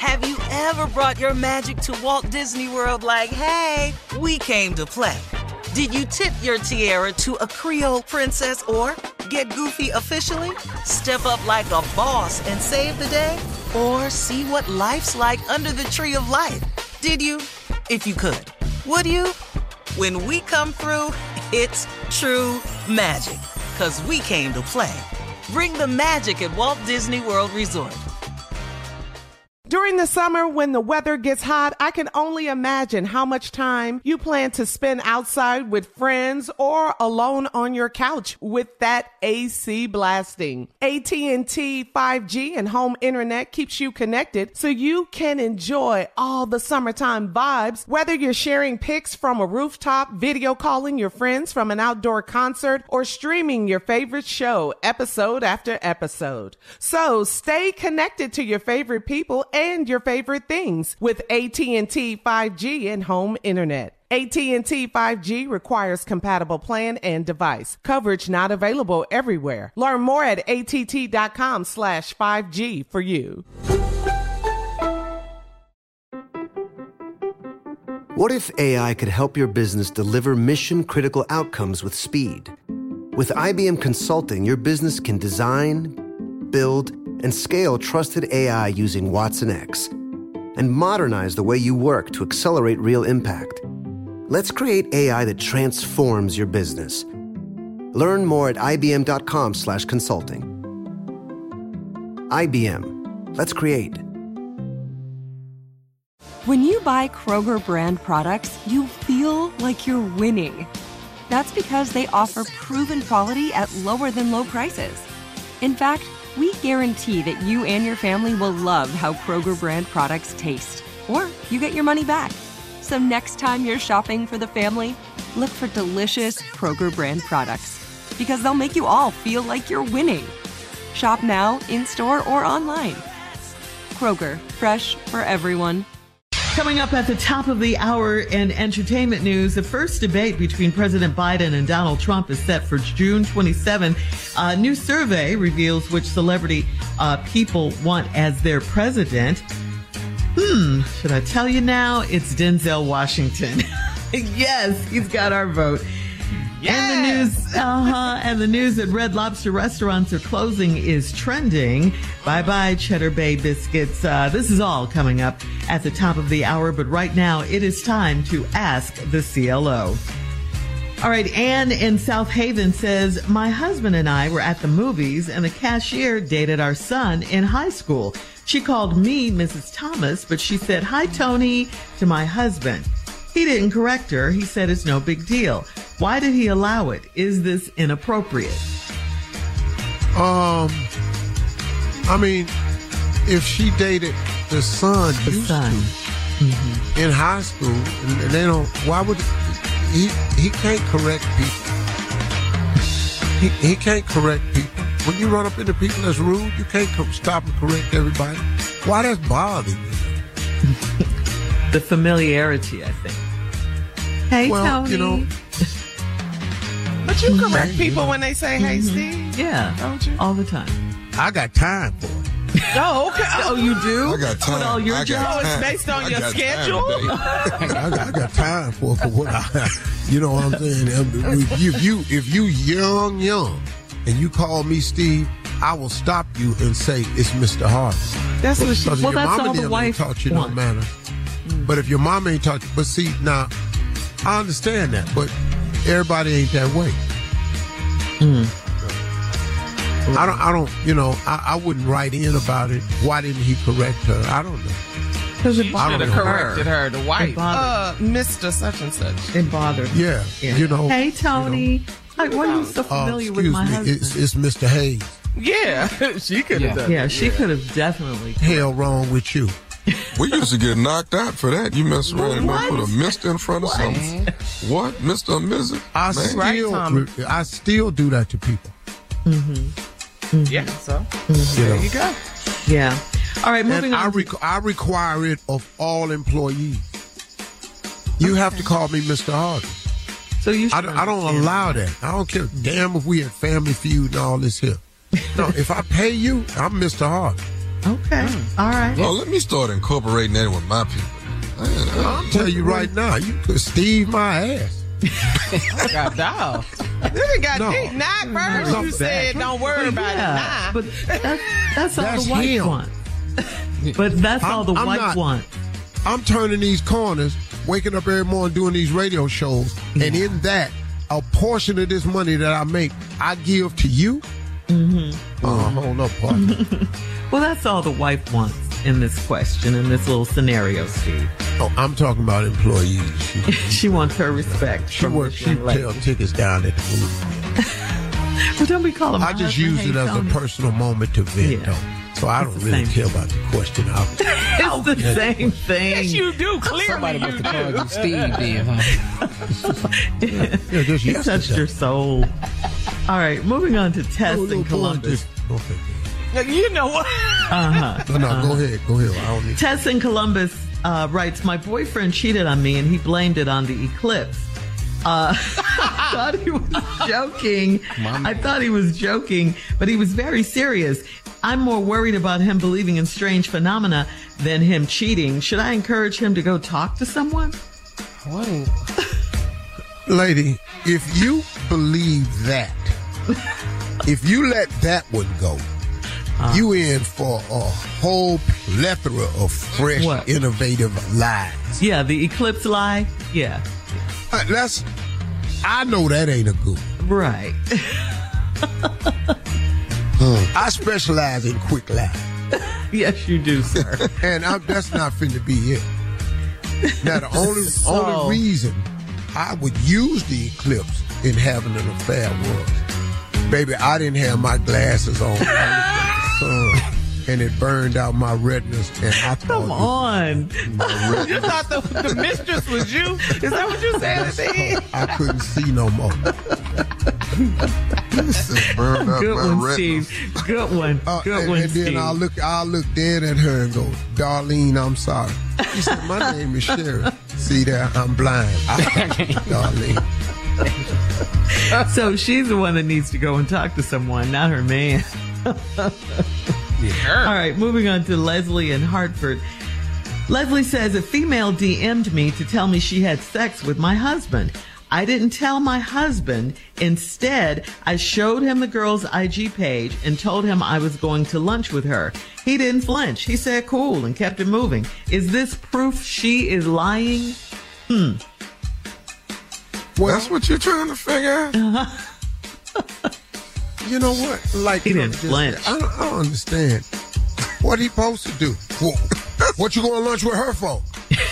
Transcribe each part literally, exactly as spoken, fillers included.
Have you ever brought your magic to Walt Disney World like, hey, we came to play? Did you tip your tiara to a Creole princess or get goofy officially? Step up like a boss and save the day? Or see what life's like under the tree of life? Did you? If you could. Would you? When we come through, it's true magic. 'Cause we came to play. Bring the magic at Walt Disney World Resort. During the summer, when the weather gets hot, I can only imagine how much time you plan to spend outside with friends or alone on your couch with that A C blasting. A T and T five G and home internet keeps you connected so you can enjoy all the summertime vibes, whether you're sharing pics from a rooftop, video calling your friends from an outdoor concert, or streaming your favorite show episode after episode. So stay connected to your favorite people and your favorite things with A T and T five G and home internet. A T and T five G requires compatible plan and device. Coverage not available everywhere. Learn more at att.com slash 5G for you. What if A I could help your business deliver mission-critical outcomes with speed? With I B M Consulting, your business can design, build, and scale trusted A I using Watson X, and modernize the way you work to accelerate real impact. Let's create A I that transforms your business. Learn more at ibm.com slash consulting. I B M. Let's create. When you buy Kroger brand products, you feel like you're winning. That's because they offer proven quality at lower than low prices. In fact, we guarantee that you and your family will love how Kroger brand products taste, or you get your money back. So next time you're shopping for the family, look for delicious Kroger brand products, because they'll make you all feel like you're winning. Shop now, in-store, or online. Kroger, fresh for everyone. Coming up at the top of the hour in entertainment news, the first debate between President Biden and Donald Trump is set for June twenty-seventh. A new survey reveals which celebrity uh, people want as their president. Hmm, should I tell you now? It's Denzel Washington. Yes, he's got our vote. Yeah. And the news, uh-huh, and the news that Red Lobster restaurants are closing is trending. Bye-bye, Cheddar Bay biscuits. Uh, this is all coming up at the top of the hour, but right now it is time to ask the C L O. All right, Ann in South Haven says, my husband and I were at the movies and the cashier dated our son in high school. She called me Missus Thomas, but she said, hi, Tony, to my husband. He didn't correct her. He said it's no big deal. Why did he allow it? Is this inappropriate? Um, I mean, if she dated the son, the used son. to, mm-hmm. in high school, and they don't, why would he, he can't correct people. He, he can't correct people. When you run up into people that's rude, you can't come stop and correct everybody. Why that's bothering you? The familiarity, I think. Hey, well, Tony. You know, but you correct people when they say, hey, mm-hmm. Steve. Yeah. Don't you? All the time. I got time for it. Oh, okay. Oh, you do? I got time. With all your I jobs? Oh, it's based on I your got schedule? I, got, I got time for, for what I, you know what I'm saying? If you, if you, if you young, young, and you call me Steve, I will stop you and say it's Mister Harvey. That's what she, well, well, your that's mama all the ain't wife taught you wants. no manner. Mm. But if your mom ain't taught you, but see, now, I understand that, but everybody ain't that way. Mm. I don't, I don't, you know, I, I wouldn't write in about it. Why didn't he correct her? I don't know. Because it should bothered have her. corrected her, the wife. bothered- Uh, Mister Such and Such. It bothered her. Yeah, Yeah. you know. Hey, Tony. You know, Like, why are you so uh, familiar with excuse my me, husband? it's, it's Mister Hayes. Yeah, she could have Yeah. done yeah, it. she could have definitely. Hell wrong with you. We used to get knocked out for that. You mess around and What? put a Mister in front of something. What? Mister or Missus I Man. still, Right, Tommy. I still do that to people. Mm-hmm. Mm-hmm. Yeah, so Mm-hmm. there you go. Yeah. All right, moving And I, on. requ- I require it of all employees. You have to call me Mister Harvey. so you. I, should I don't understand. allow that. I don't care. Damn if we had Family Feud and all this here. No, if I pay you, I'm Mister Harvey. Okay. Mm. All right. Well, let me start incorporating that with my people. I'll tell you right now, you could Steve my ass. God, dog. This got No. deep. Not first you said don't worry about Yeah, it. Nah. but that's, that's all That's the wife him. wants. But that's all I'm- the I'm wife not- wants. I'm turning these corners, waking up every morning doing these radio shows, Yeah. and in that, a portion of this money that I make, I give to you. Mm-hmm. Oh, hold up, partner. Well, that's all the wife wants in this question, in this little scenario, Steve. Oh, I'm talking about employees. She, She wants her respect. she from works. this She young lady. sell tickets down at the movie. Well, don't we call him? I just use it as a personal moment to vent, Yeah. though. So I don't It's the really same. care about the question. I, It's the same thing. Yes, you do. Clearly, Somebody you must do. have called you Steve then, huh? yeah, just He touched yesterday. your soul. All right, moving on to Tess Oh, in little boy, Columbus. just- okay. You know what? Uh-huh. No, no, go ahead. Go ahead. I don't need Tess in Columbus uh, writes, my boyfriend cheated on me and he blamed it on the eclipse. Uh, I thought he was joking. I thought he was joking, but he was very serious. I'm more worried about him believing in strange phenomena than him cheating. Should I encourage him to go talk to someone? Whoa. Lady, if you believe that, if you let that one go, Uh. you in for a whole plethora of fresh, What? innovative lies. Yeah, the eclipse lie? Yeah, Uh, That's, I know that ain't a good one. right. I specialize in quick lies, Yes, you do, sir. and I'm, that's not finna be it. Now, the only So- only reason I would use the eclipse in having an affair was, baby, I didn't have my glasses on. I looked at the sun, and it burned out my retinas, and I thought Come on. my You retinas, thought the, the mistress was you? Is that what you said, Steve? I couldn't see no more. Burned out Good my one, retinas. Steve. Good one. Uh, Good and, one, and then Steve. I'll look, I'll look dead at her and go, Darlene, I'm sorry. She said, my name is Sherry. See there, I'm blind. Darlene. So she's the one that needs to go and talk to someone, not her man. All right, moving on to Leslie in Hartford. Leslie says, a female D M'd me to tell me she had sex with my husband. I didn't tell my husband. Instead, I showed him the girl's I G page and told him I was going to lunch with her. He didn't flinch. He said cool and kept it moving. Is this proof she is lying? Hmm. Well, That's what you're trying to figure out? you know what? Like, He you know, didn't just- flinch. I don't, I don't understand. What he supposed to do? What, what you going to lunch with her for?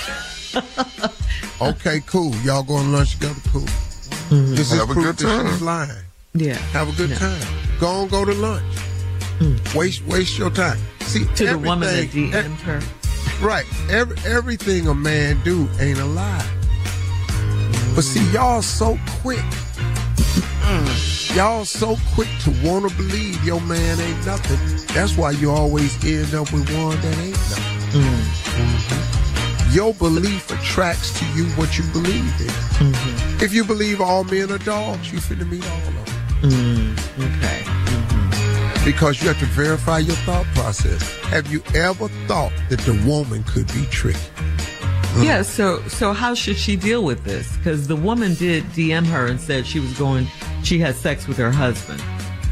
Okay, cool. Y'all going to lunch together? Cool. Mm-hmm. This is Have a proof good that time. she's lying. Yeah. Have a good No. time. Go on, go to lunch. Waste waste your time. See, To the woman that everything- D M'd her. Right. Every, everything a man do ain't a lie. But see, y'all so quick. Y'all so quick to want to believe your man ain't nothing. That's why you always end up with one that ain't nothing. Mm-hmm. Your belief attracts to you what you believe in. Mm-hmm. If you believe all men are dogs, you finna meet all of them. Mm, okay. Because you have to verify your thought process. Have you ever thought that the woman could be tricked? Yeah, so so how should she deal with this? Because the woman did D M her and said she was going, she had sex with her husband.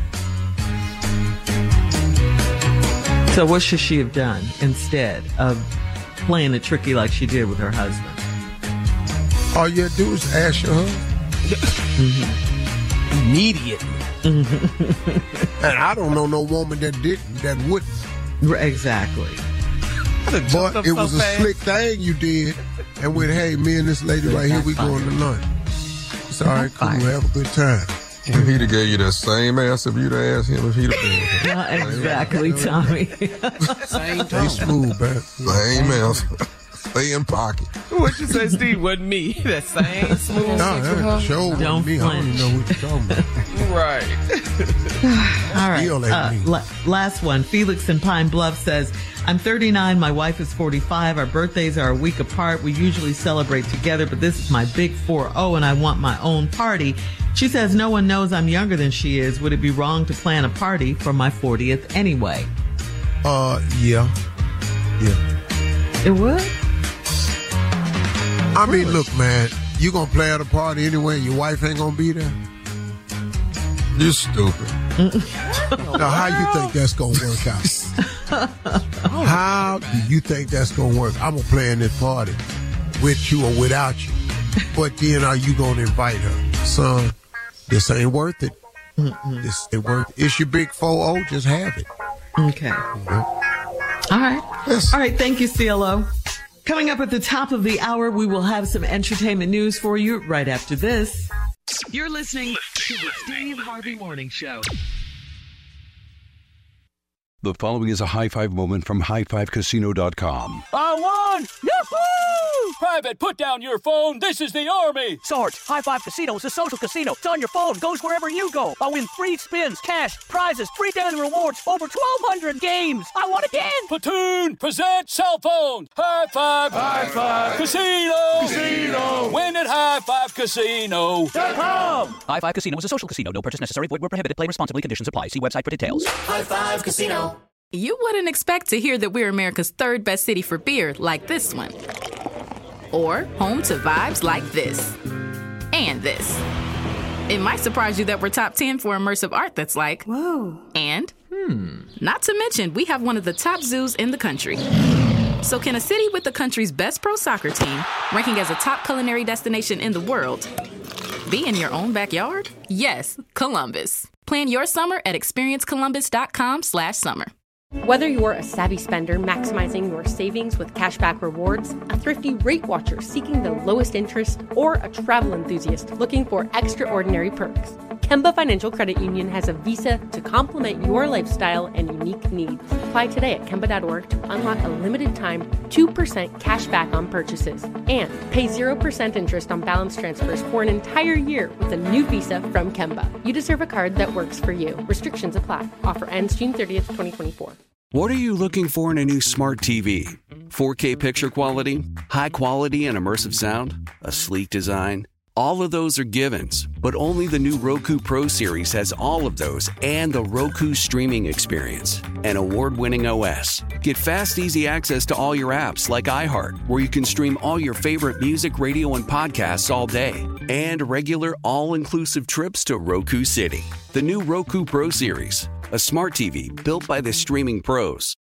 So what should she have done instead of playing the tricky like she did with her husband? All you have to do is ask your husband. Immediately. And I don't know no woman that didn't, that wouldn't. R- Exactly. But it was a slick thing you did. And went, hey, me and this lady right here, we going to lunch. It's all right, cool, have a good time. And he'd have gave you that same answer if you'd have asked him if he'd have been. Not exactly, Tommy. Same Stay tone. smooth, man. Same answer. Stay in pocket. What you say, Steve? Wasn't me. That same smooth. No, that show with Don't me. I don't flinch. even know what you're talking about. Right. All right. Still ain't Uh, me. la- last one. Felix in Pine Bluff says, I'm thirty-nine. My wife is forty-five. Our birthdays are a week apart. We usually celebrate together, but this is my big four oh and I want my own party. She says no one knows I'm younger than she is. Would it be wrong to plan a party for my fortieth anyway? Uh, yeah. Yeah. It would? I mean, look, man, you gonna play at a party anyway and your wife ain't gonna be there? You're stupid. Now, how you think that's gonna work out? How do you think that's gonna work? I'm gonna play in this party with you or without you. But then are you gonna invite her? Son, this ain't worth it. Mm-mm. This ain't worth it. It's your big four oh, just have it. Okay. Mm-hmm. All right. Yes. All right, thank you, C L O. Coming up at the top of the hour, we will have some entertainment news for you right after this. You're listening to the Steve Harvey Morning Show. The following is a high five moment from high five casino dot com. I won! Yahoo! Private, put down your phone. This is the Army. Sarge, High Five Casino is a social casino. It's on your phone. Goes wherever you go. I win free spins, cash, prizes, free daily rewards, over twelve hundred games. I won again. Platoon, present cell phone. High Five. High Five. Casino. Casino. Win at high five casino dot com. High Five Casino is a social casino. No purchase necessary. Void where prohibited. Play responsibly. Conditions apply. See website for details. High Five Casino. You wouldn't expect to hear that we're America's third best city for beer like this one. Or home to vibes like this. And this. It might surprise you that we're top ten for immersive art that's like, whoa. And, hmm. Not to mention, we have one of the top zoos in the country. So can a city with the country's best pro soccer team, ranking as a top culinary destination in the world, be in your own backyard? Yes, Columbus. Plan your summer at experience columbus dot com slash summer. Whether you're a savvy spender maximizing your savings with cashback rewards, a thrifty rate watcher seeking the lowest interest, or a travel enthusiast looking for extraordinary perks, Kemba Financial Credit Union has a visa to complement your lifestyle and unique needs. Apply today at Kemba dot org to unlock a limited time two percent cash back on purchases and pay zero percent interest on balance transfers for an entire year with a new visa from Kemba. You deserve a card that works for you. Restrictions apply. Offer ends June thirtieth, twenty twenty-four. What are you looking for in a new smart T V? four K picture quality? High quality and immersive sound? A sleek design? All of those are givens, but only the new Roku Pro Series has all of those and the Roku streaming experience, an award-winning O S. Get fast, easy access to all your apps like iHeart, where you can stream all your favorite music, radio, and podcasts all day, and regular all-inclusive trips to Roku City. The new Roku Pro Series, a smart T V built by the streaming pros.